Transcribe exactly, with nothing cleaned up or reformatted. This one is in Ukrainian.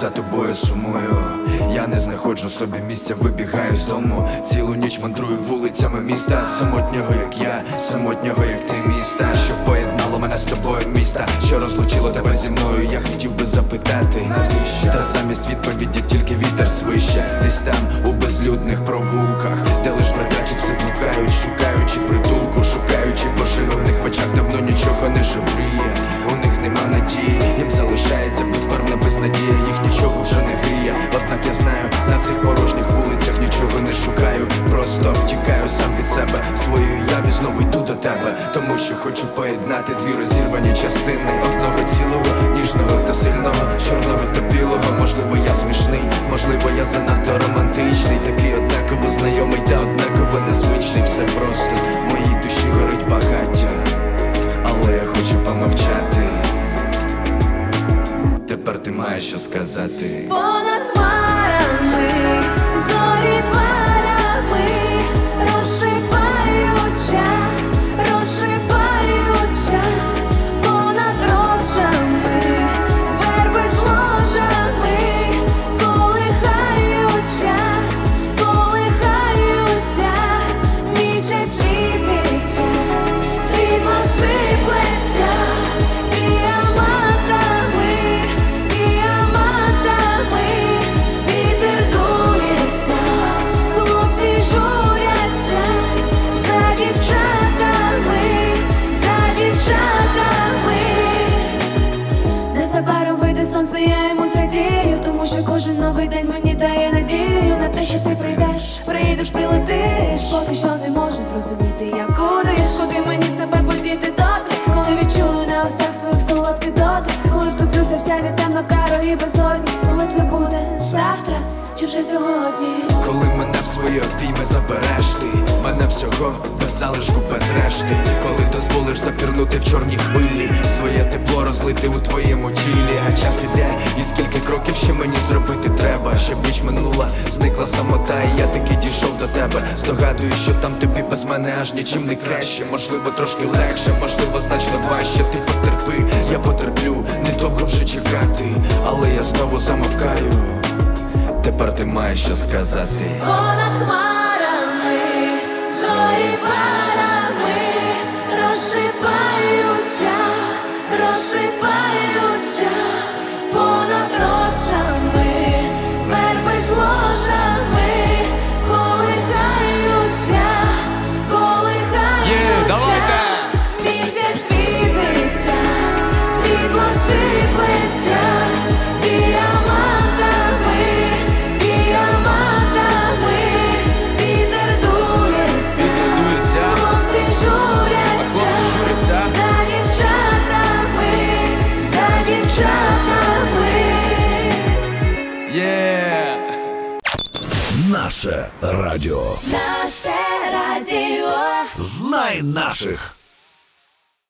за тобою сумую. Я не знаходжу собі місця, вибігаю з дому. Цілу ніч мандрую вулицями міста. Самотнього як я, самотнього як ти міста. Що поєднало мене з тобою міста, що розлучило тебе зі мною. Я хотів би запитати, навіщо? Та замість відповіді тільки вітер свище. Десь там у безлюдних провулках, де лиш бродячі пси блукають, шукаючи притулку, шукаючи поживи. В них в очах давно нічого не живріє, у них нема надії, їм залишається безбарвна безнадія, їх нічого вже не гріє. Однак я знаю, на цих порожніх вулицях нічого не шукаю. Просто втікаю сам від себе, в свою яві знову йду до тебе. Тому що хочу поєднати дві розірвані частини одного цілого, ніжного та сильного, чорного та білого. Можливо я смішний, можливо я занадто романтичний, такий однаково знайомий та однаково незвичний. Все просто, в моїй душі горить багаття, але я хочу помовчати. Тепер ти маєш що сказати. Понад хмарами, зорі парами розсипаються, розсипаються. Понад росами, верби з ложами колихаються, колихаються. Місяць світиться, світло сиплеться діамантами, діамантами. Вітер дується, хлопці журяться за дівчатами, за дівчатами. Незабаром вийде сонце, я йому зрадію, тому що кожен новий день мені дає надію на те, що ти прийдеш, приїдеш, прилетиш. Поки що не можу зрозуміти, як куди, куди мені себе подіти доти, коли відчую на устах своїх солодкий дотик, коли втоплюся вся від темно-карої безодні. Коли це буде завтра чи вже сьогодні? Коли мене в свої обійми забереш ти, мене всього без залишку, без решти. Коли дозволиш запірнути в чорній хвилі, своє тепло розлити у твоєму тілі. А час іде, і скільки кроків ще мені зробити треба, щоб ніч минула, зникла самота, і я таки дійшов до тебе. Здогадуюсь, що там тобі без мене аж нічим не краще. Можливо трошки легше, можливо значно важче. Ти потерпи, я потерплю, недовго вже чекати, але я знову замовкаю. Тепер ти маєш що сказати. Понад хмарами, зорі парами розсипаються, розсипаються. Понад росами, верби з ложами колихаються, колихаються. Є, давайте! Місяць світиться, світло сиплеться діамантами, діамантами. Вітер дується, дується, хлопці журяться, а хлопці журяться за дівчатами, за дівчатами. Є! Наше радіо. Наше радіо. Знай наших.